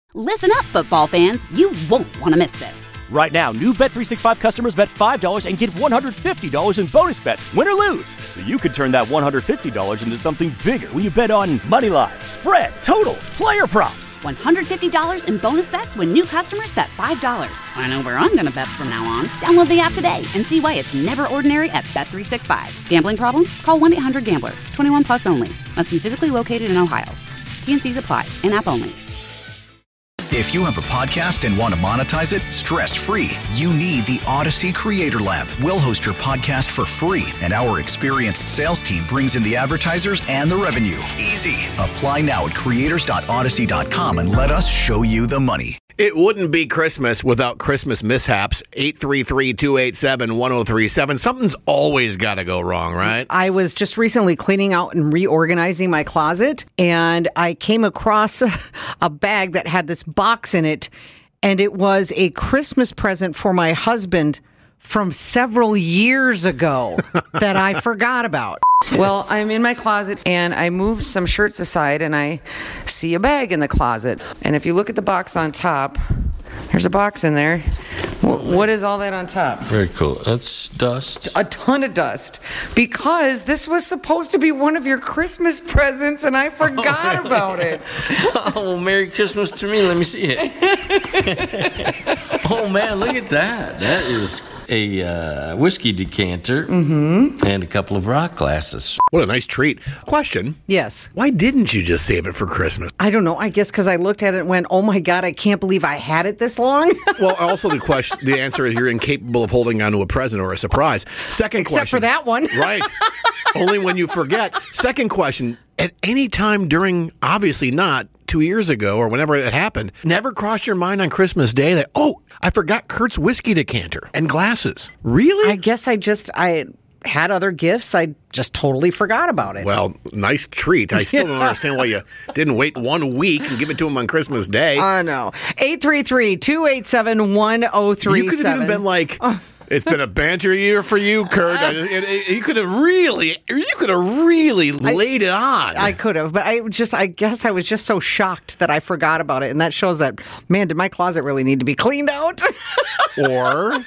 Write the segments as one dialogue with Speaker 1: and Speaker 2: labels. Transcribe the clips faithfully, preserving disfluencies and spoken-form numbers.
Speaker 1: Listen up, football fans. You won't want to miss this.
Speaker 2: Right now, new Bet three sixty-five customers bet five dollars and get one hundred fifty dollars in bonus bets, win or lose. So you could turn that one hundred fifty dollars into something bigger when you bet on money line, spread, totals, player props.
Speaker 1: one hundred fifty dollars in bonus bets when new customers bet five dollars. I know where I'm going to bet from now on. Download the app today and see why it's never ordinary at Bet three sixty-five. Gambling problem? Call one eight hundred gambler. twenty-one plus only. Must be physically located in Ohio. T N Cs apply. In-app only.
Speaker 3: If you have a podcast and want to monetize it stress-free, you need the Odyssey Creator Lab. We'll host your podcast for free, and our experienced sales team brings in the advertisers and the revenue. Easy. Apply now at creators dot odyssey dot com and let us show you the money.
Speaker 4: It wouldn't be Christmas without Christmas mishaps. eight three three, two eight seven, one oh three seven. Something's always got to go wrong, right?
Speaker 5: I was just recently cleaning out and reorganizing my closet, and I came across a, a bag that had this box in it, and it was a Christmas present for my husband from several years ago that I forgot about. Well, I'm in my closet and I moved some shirts aside and I see a bag in the closet. And if you look at the box on top, there's a box in there. What is all that on top?
Speaker 6: Very cool. That's dust.
Speaker 5: A ton of dust. Because this was supposed to be one of your Christmas presents and I forgot oh, about it.
Speaker 6: Oh, Merry Christmas to me. Let me see it. Oh, man, look at that. That is a uh, whiskey decanter mm-hmm. and a couple of rock glasses.
Speaker 4: What a nice treat. Question.
Speaker 5: Yes.
Speaker 4: Why didn't you just save it for Christmas?
Speaker 5: I don't know. I guess because I looked at it and went, oh my God, I can't believe I had it this long.
Speaker 4: Well, also the question, the answer is you're incapable of holding on to a present or a surprise. Second
Speaker 5: Except
Speaker 4: question.
Speaker 5: for that one.
Speaker 4: Right. Only when you forget. Second question. At any time during, obviously not, two years ago or whenever it happened, never crossed your mind on Christmas Day that, oh, I forgot Kurt's whiskey decanter and glasses. Really?
Speaker 5: I guess I just, I had other gifts. I just totally forgot about it.
Speaker 4: Well, nice treat. I still don't understand why you didn't wait one week and give it to him on Christmas Day.
Speaker 5: I know. eight three three, two eight seven, one oh three seven.
Speaker 4: You could have even been like... Uh. It's been a banter year for you, Kurt. You could have really, you could have really laid it on.
Speaker 5: I could have, but I just, I guess I was just so shocked that I forgot about it, and that shows that, man, did my closet really need to be cleaned out?
Speaker 4: Or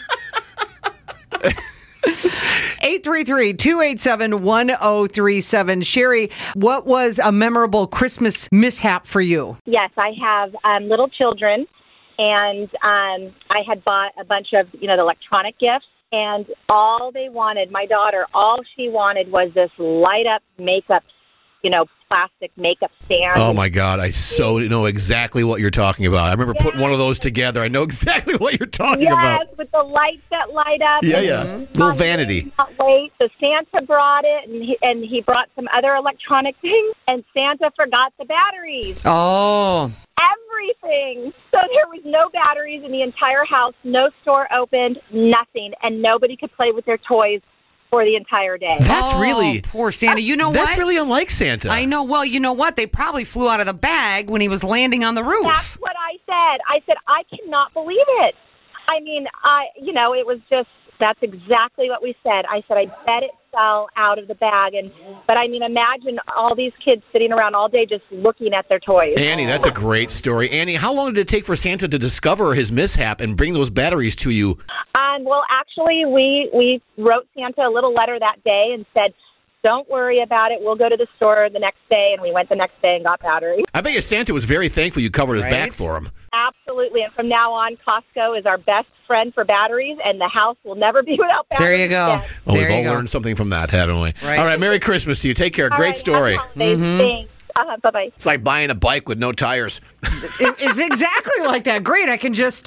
Speaker 5: eight three three, two eight seven, one oh three seven. Sherry, what was a memorable Christmas mishap for you?
Speaker 7: Yes, I have um, little children. And um, I had bought a bunch of, you know, the electronic gifts, and all they wanted, my daughter, all she wanted was this light-up makeup, you know, plastic makeup stand.
Speaker 4: Oh, my God. I so know exactly what you're talking about. I remember yes. putting one of those together. I know exactly what you're talking
Speaker 7: yes,
Speaker 4: about.
Speaker 7: Yes, with the lights that light up.
Speaker 4: Yeah, yeah. Mm-hmm. Little vanity.
Speaker 7: Not wait. So Santa brought it, and he, and he brought some other electronic things, and Santa forgot the batteries.
Speaker 5: Oh.
Speaker 7: Everything. So there was no batteries in the entire house, no store opened, nothing, and nobody could play with their toys for the entire day.
Speaker 4: That's
Speaker 5: oh,
Speaker 4: really...
Speaker 5: Poor Santa. You know
Speaker 4: that's
Speaker 5: what?
Speaker 4: That's really unlike Santa.
Speaker 5: I know. Well, you know what? They probably flew out of the bag when he was landing on the roof.
Speaker 7: That's what I said. I said, I cannot believe it. I mean, I, you know, it was just, that's exactly what we said. I said, I bet it fell out of the bag. And But, I mean, imagine all these kids sitting around all day just looking at their toys.
Speaker 4: Annie, that's a great story. Annie, how long did it take for Santa to discover his mishap and bring those batteries to you?
Speaker 7: Um, well, actually, we, we wrote Santa a little letter that day and said, don't worry about it. We'll go to the store the next day. And we went the next day and got batteries.
Speaker 4: I bet you Santa was very thankful you covered his right? back for him.
Speaker 7: Absolutely. And from now on, Costco is our best friend for batteries, and the house will never be without batteries.
Speaker 5: There you go.
Speaker 7: Again.
Speaker 4: Well,
Speaker 5: there
Speaker 4: we've all
Speaker 5: go.
Speaker 4: learned something from that, haven't we?
Speaker 5: Right.
Speaker 4: All right. Merry Christmas to you. Take care.
Speaker 7: All
Speaker 4: Great
Speaker 7: right,
Speaker 4: story.
Speaker 7: Mm-hmm. Thanks. Uh-huh, bye-bye.
Speaker 4: It's like buying a bike with no tires.
Speaker 5: it, it's exactly like that. Great. I can just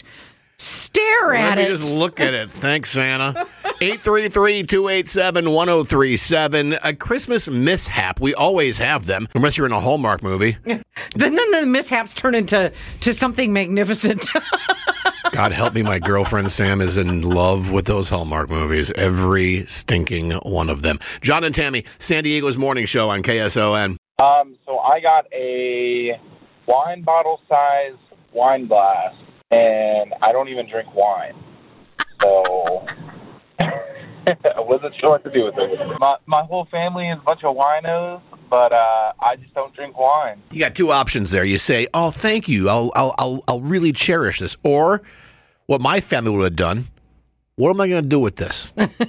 Speaker 5: stare
Speaker 4: Let
Speaker 5: at
Speaker 4: me
Speaker 5: it.
Speaker 4: just look at it. Thanks, Santa. eight three three, two eight seven, one oh three seven. A Christmas mishap. We always have them, unless you're in a Hallmark movie.
Speaker 5: Then, then the mishaps turn into to something magnificent.
Speaker 4: God help me, my girlfriend Sam is in love with those Hallmark movies. Every stinking one of them. John and Tammy, San Diego's morning show on K S O N.
Speaker 8: Um, so I got a wine bottle size wine glass, and I don't even drink wine. So I wasn't sure what to do with it. My my whole family is a bunch of winos, but uh, I just don't drink wine.
Speaker 4: You got two options there. You say, "Oh, thank you. I'll I'll I'll, I'll really cherish this," or what my family would have done. What am I going to do with this?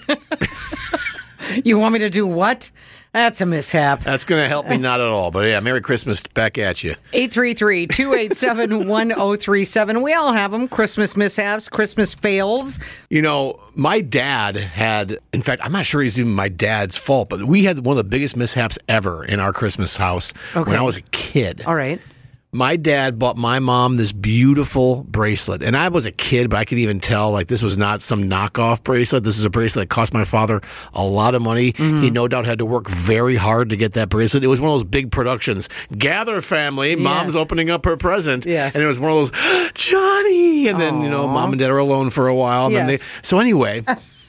Speaker 5: You want me to do what? That's a mishap.
Speaker 4: That's going to help me not at all. But yeah, Merry Christmas back at you.
Speaker 5: eight three three, two eight seven, one oh three seven. We all have them. Christmas mishaps, Christmas fails.
Speaker 4: You know, my dad had, in fact, I'm not sure he's even my dad's fault, but we had one of the biggest mishaps ever in our Christmas house
Speaker 5: Okay.
Speaker 4: when I was a kid.
Speaker 5: All right.
Speaker 4: My dad bought my mom this beautiful bracelet. And I was a kid, but I could even tell, like, this was not some knockoff bracelet. This is a bracelet that cost my father a lot of money. Mm-hmm. He no doubt had to work very hard to get that bracelet. It was one of those big productions. Gather, family. Yes. Mom's opening up her present.
Speaker 5: Yes.
Speaker 4: And it was one of those, Johnny! And then, Aww. you know, mom and dad are alone for a while. And yes. then they, so anyway...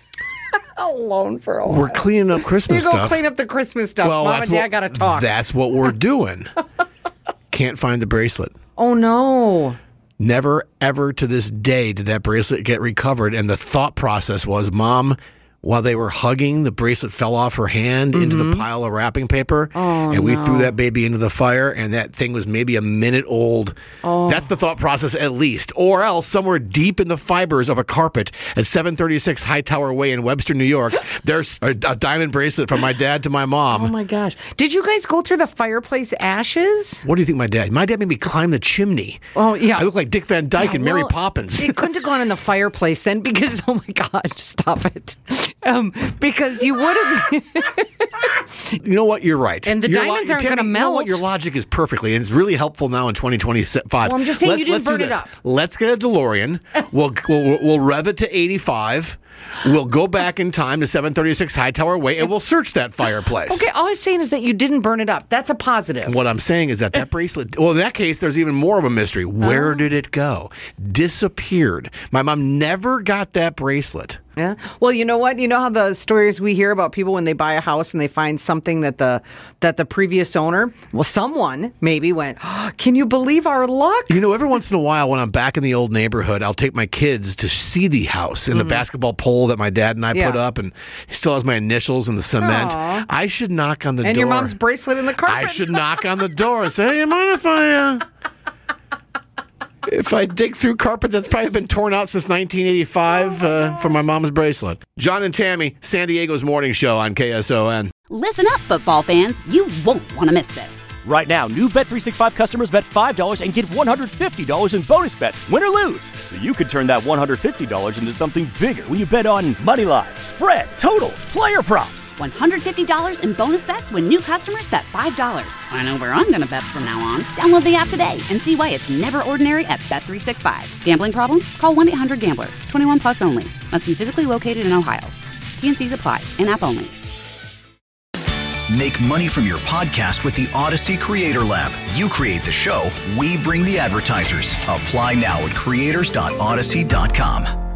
Speaker 5: Alone for a while.
Speaker 4: We're cleaning up Christmas
Speaker 5: stuff. You go
Speaker 4: stuff.
Speaker 5: clean up the Christmas stuff.
Speaker 4: Well,
Speaker 5: Mom and Dad
Speaker 4: what,
Speaker 5: got to talk.
Speaker 4: That's what we're doing. Can't find the bracelet.
Speaker 5: Oh, no.
Speaker 4: Never, ever to this day did that bracelet get recovered. And the thought process was, Mom, while they were hugging, the bracelet fell off her hand mm-hmm. into the pile of wrapping paper.
Speaker 5: Oh,
Speaker 4: and we
Speaker 5: no.
Speaker 4: threw that baby into the fire, and that thing was maybe a minute old.
Speaker 5: Oh.
Speaker 4: That's the thought process, at least. Or else, somewhere deep in the fibers of a carpet at seven thirty-six Hightower Way in Webster, New York, there's a, a diamond bracelet from my dad to my mom.
Speaker 5: Oh, my gosh. Did you guys go through the fireplace ashes?
Speaker 4: What do you think my dad? My dad made me climb the chimney.
Speaker 5: Oh, yeah.
Speaker 4: I look like Dick Van Dyke
Speaker 5: yeah,
Speaker 4: and
Speaker 5: well,
Speaker 4: Mary Poppins.
Speaker 5: It couldn't have gone in the fireplace then because, oh, my God, stop it. Um, because you would have...
Speaker 4: You know what? You're right.
Speaker 5: And the
Speaker 4: Your
Speaker 5: diamonds
Speaker 4: lo-
Speaker 5: aren't going to melt.
Speaker 4: You know what? Your logic is perfectly, and it's really helpful now in twenty twenty-five.
Speaker 5: Well, I'm just saying
Speaker 4: let's,
Speaker 5: you didn't
Speaker 4: let's
Speaker 5: burn
Speaker 4: do
Speaker 5: it
Speaker 4: this.
Speaker 5: up.
Speaker 4: Let's get a DeLorean. we'll, we'll we'll rev it to eighty-five. We'll go back in time to seven thirty-six Hightower Way, and we'll search that fireplace.
Speaker 5: Okay, all I'm saying is that you didn't burn it up. That's a positive.
Speaker 4: What I'm saying is that that bracelet, well, in that case, there's even more of a mystery. Where oh. did it go? Disappeared. My mom never got that bracelet.
Speaker 5: Yeah. Well, you know what? You know how the stories we hear about people when they buy a house and they find something that the that the previous owner, well, someone maybe went, oh, can you believe our luck?
Speaker 4: You know, every once in a while when I'm back in the old neighborhood, I'll take my kids to see the house and mm-hmm. the basketball pole that my dad and I
Speaker 5: yeah.
Speaker 4: put up, and it still has my initials in the cement.
Speaker 5: Aww.
Speaker 4: I should knock on the
Speaker 5: and
Speaker 4: door.
Speaker 5: And your mom's bracelet in the carpet.
Speaker 4: I should knock on the door and say, hey, you mind if I... Uh... If I dig through carpet that's probably been torn out since nineteen eighty-five oh uh, for my mom's bracelet. John and Tammy, San Diego's morning show on K S O N.
Speaker 1: Listen up, football fans. You won't want to miss this.
Speaker 2: Right now, new Bet three sixty-five customers bet five dollars and get one hundred fifty dollars in bonus bets, win or lose. So you could turn that one hundred fifty dollars into something bigger when you bet on money line, spread, totals, player props.
Speaker 1: one hundred fifty dollars in bonus bets when new customers bet five dollars. I know where I'm going to bet from now on. Download the app today and see why it's never ordinary at Bet three sixty-five. Gambling problem? Call one eight hundred gambler. twenty-one plus only. Must be physically located in Ohio. T and C's apply. In-app only.
Speaker 3: Make money from your podcast with the Odyssey Creator Lab. You create the show, we bring the advertisers. Apply now at creators dot odyssey dot com.